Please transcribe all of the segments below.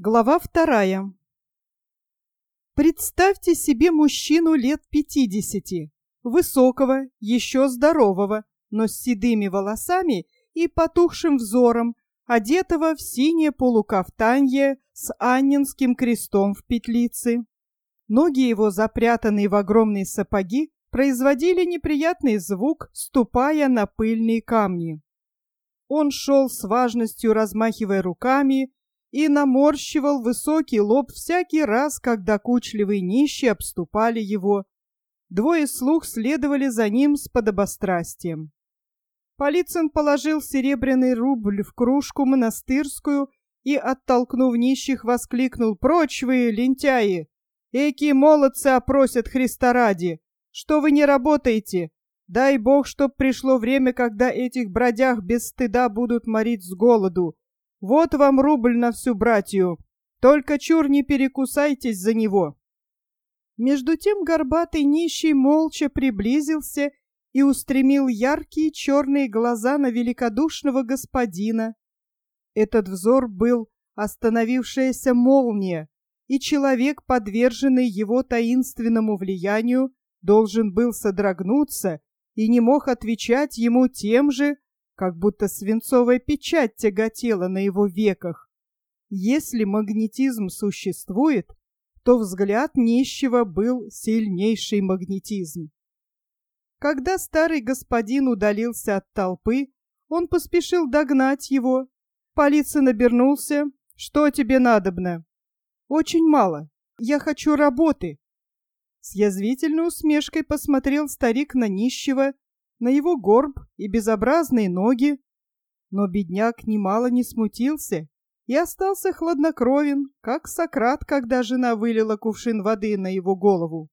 Глава 2. Представьте себе мужчину лет 50, высокого, еще здорового, но с седыми волосами и потухшим взором, одетого в синее полукафтанье с анненским крестом в петлице. Ноги его, запрятанные в огромные сапоги, производили неприятный звук, ступая на пыльные камни. Он шел с важностью, размахивая руками, и наморщивал высокий лоб всякий раз, когда кучливые нищие обступали его. Двое слуг следовали за ним с подобострастием. Полицин положил серебряный рубль в кружку монастырскую и, оттолкнув нищих, воскликнул: «Прочь вы, лентяи! Эки молодцы опросят Христа ради! Что вы не работаете? Дай Бог, чтоб пришло время, когда этих бродяг без стыда будут морить с голоду. Вот вам рубль на всю братью, только чур не перекусайтесь за него». Между тем горбатый нищий молча приблизился и устремил яркие черные глаза на великодушного господина. Этот взор был остановившаяся молния, и человек, подверженный его таинственному влиянию, должен был содрогнуться и не мог отвечать ему тем же, как будто свинцовая печать тяготела на его веках. Если магнетизм существует, то взгляд нищего был сильнейший магнетизм. Когда старый господин удалился от толпы, он поспешил догнать его. Полицин обернулся. «Что тебе надобно?» «Очень мало. Я хочу работы». С язвительной усмешкой посмотрел старик на нищего, на его горб и безобразные ноги. Но бедняк немало не смутился и остался хладнокровен, как Сократ, когда жена вылила кувшин воды на его голову.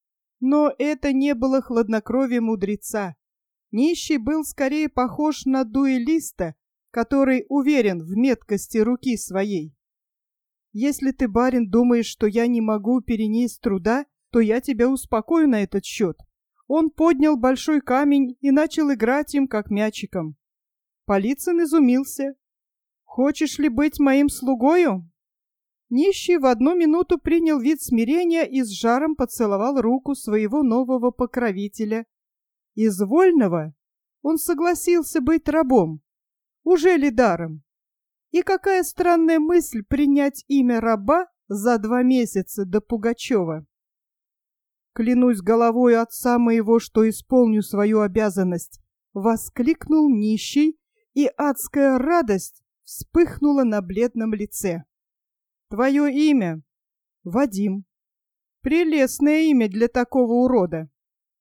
Но это не было хладнокровие мудреца. Нищий был скорее похож на дуэлиста, который уверен в меткости руки своей. «Если ты, барин, думаешь, что я не могу перенести труда, то я тебя успокою на этот счет». Он поднял большой камень и начал играть им, как мячиком. Полицин изумился. «Хочешь ли быть моим слугою?» Нищий в одну минуту принял вид смирения и с жаром поцеловал руку своего нового покровителя. Из вольного он согласился быть рабом. Уже ли даром? И какая странная мысль принять имя раба за 2 месяца до Пугачева. «Клянусь головой отца моего, что исполню свою обязанность!» — воскликнул нищий, и адская радость вспыхнула на бледном лице. «Твое имя?» «Вадим». «Прелестное имя для такого урода!»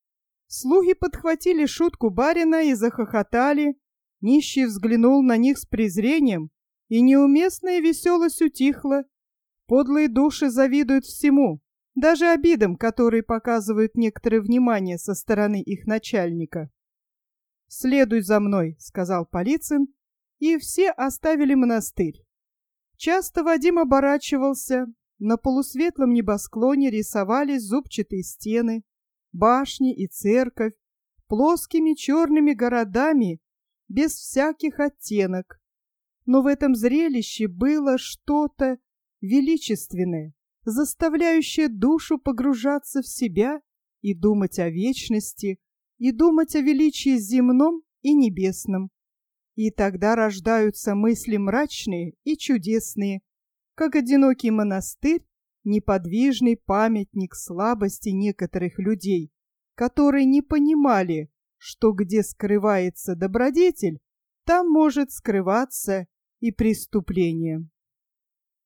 Слуги подхватили шутку барина и захохотали. Нищий взглянул на них с презрением, и неуместная веселость утихла. Подлые души завидуют всему, даже обидам, которые показывают некоторое внимание со стороны их начальника. «Следуй за мной», — сказал Полицин, и все оставили монастырь. Часто Вадим оборачивался. На полусветлом небосклоне рисовались зубчатые стены, башни и церковь, плоскими черными городами, без всяких оттенок. Но в этом зрелище было что-то величественное, заставляющее душу погружаться в себя и думать о вечности, и думать о величии земном и небесном. И тогда рождаются мысли мрачные и чудесные, как одинокий монастырь, неподвижный памятник слабости некоторых людей, которые не понимали, что где скрывается добродетель, там может скрываться и преступление.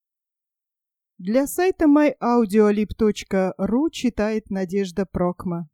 Для сайта myaudioLib.ru читает Надежда Прокма.